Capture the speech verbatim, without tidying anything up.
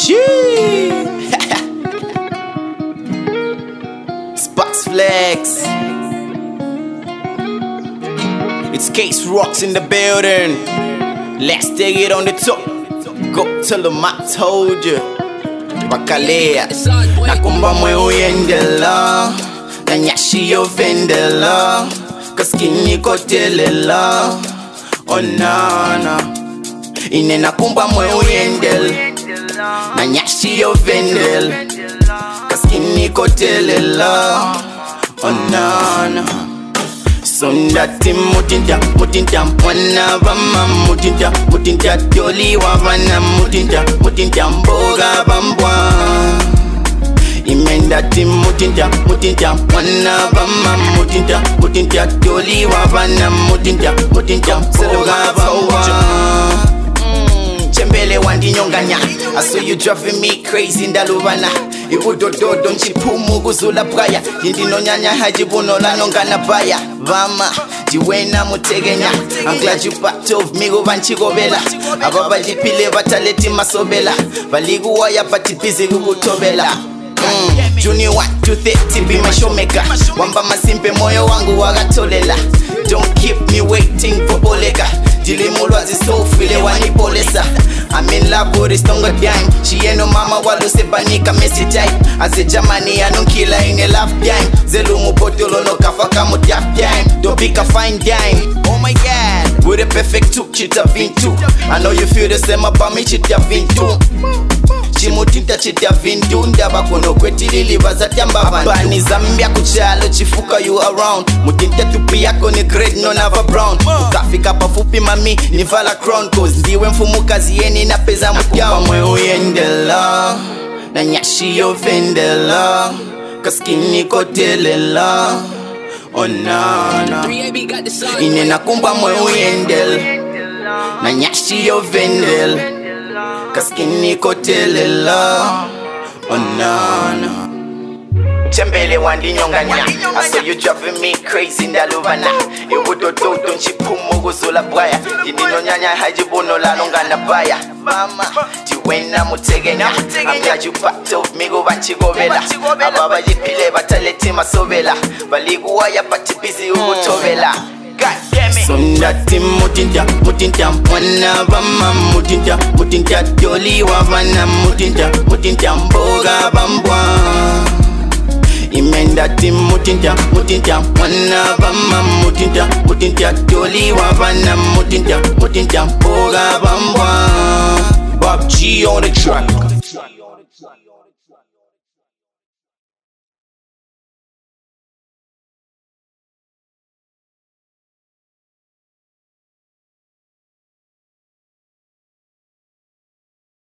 Shee. Spox Flex. It's Case Rocks in the building. Let's take it on the top. Go tell them I told you. Bakalea. Nakumba mwe uyendela. Nanyashi yo vendela. Kaskini kotelela. Oh nana. Ine nakumba mwe uyendela. Nanyashi yo vendela. Kaskini kotelela. Oh nana. Sondati mutinta, mutinta, mwana vama mutinta, mutinta, toli wavana mutinta, mutinta, mboga bambwa. Imendati mutinta, mutinta, mwana vama mutinta, mutinta, toli wavana mutinta, mutinta, mboga bambwa. Chembele wandi nyonganya, I saw you driving me crazy ndaluvana. Iudodo don't chipumu guzula praya. Yindi no nyanya hajibuno la nongana baya. Vama, jiwena mutegenya. I'm glad you backed off me go vanchigo bela. Ababa jipile bataleti masobela. Valigu waya pati busy gugutobela. Mm. Junior one to thirty be my showmaker. Wamba masimpe moyo wangu wagatolela. Don't keep me waiting for bolega. Jilimulwa zisofile wanipolesa. I'm in love with this tongue dime. She ain't no mama walu sebanika messy type. As a Germany I don't kill her in a lifetime. Zelumu potolo no kafaka mu daft time. Don't pick a fine dime. Oh my god. With a perfect two chita vintu. I know you feel the same about me chita vintu. Chimutinta chita vintu. Ndaba kono kweti lili baza tamba vantu. Bani Zambia kuchalo chifuka you around. Mutinta tupi yako ni grade no never brown. Ukafika pafupi mami ni vala crown. Cause ndiwe mfumu kazi yeni na peza mkyao. Mwe uyendela na nyashi yo vendela. Kaskini kotelela. Oh nana. Ine nakumba mwe uyendela na nyashi yo vendela. Kaskini kotelela. Oh nana. Chembele wandi nyonganya, I saw you driving me crazy ndaluvana. Iudodo don't chipumu guzula bwaya. Yindi no nyanya hajibuno la nongana baya. Mama, jiwena mutegenya. I'm glad you backed off me go vanchigo vela. Ababa jipile bataleti masobela. Valigu waya pati busy ugutobela. God damn it. Sondati mutinta, mutinta, mwana vama mutinta, mutinta, toli wavana mutinta, mutinta, mboga bambwa. Imendati mutinta, mutinta, mwana vama mutinta, mutinta, toli wavana mutinta, mutinta, mboga bambwa. Bob G on the track.